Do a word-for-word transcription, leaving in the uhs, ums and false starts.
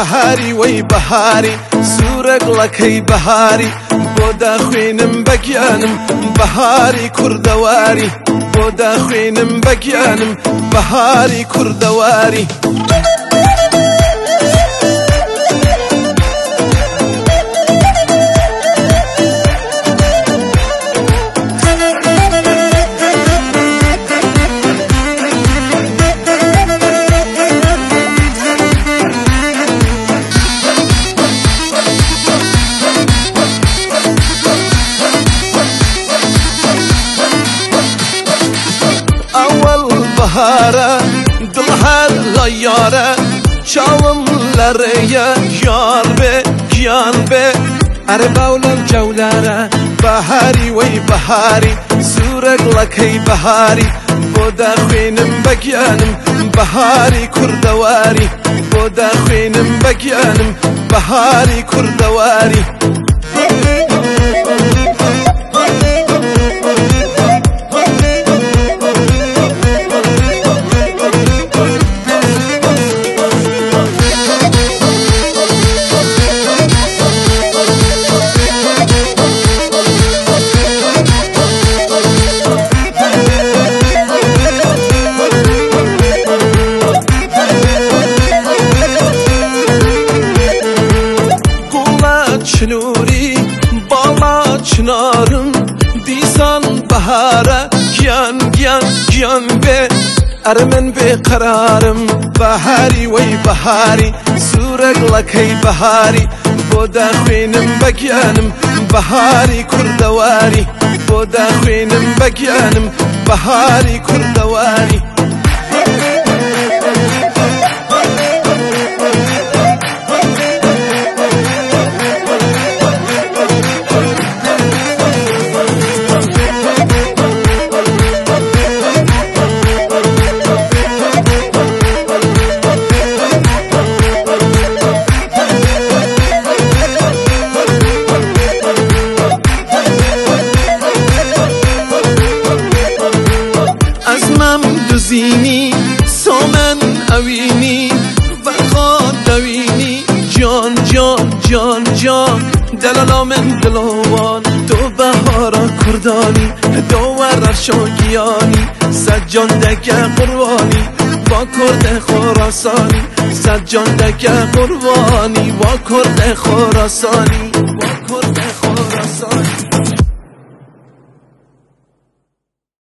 بهاری وی بهاری سورق لکی بهاری بودا خوینم بگیانم بهاری کردواری بودا خوینم بگیانم بهاری کردواری بهاره دل هر لیاره چاوم لریه یار به گیان به اره باولم جولاره بهاری وی بهاری سورق لکی بهاری بودا خوینم بگیانم بهاری کردواری بودا خوینم بگیانم بهاری کردواری çnuri bala çınarım disan bahara gyan gyan gyan be ermen be kararım bahari vey bahari suraq lakay bahari boda خوینم بگیانم bahari kurdawari boda خوینم بگیانم bahari kurdawari زینی سومن اوینی و خود دوینی جان جان جان جان دلالا من دلوان تو بهارا کردانی دوار شاگیانی سجان دگه قربانی با کرد خراسانی سجان دگه قربانی با کرد خراسانی با کرد خراسانی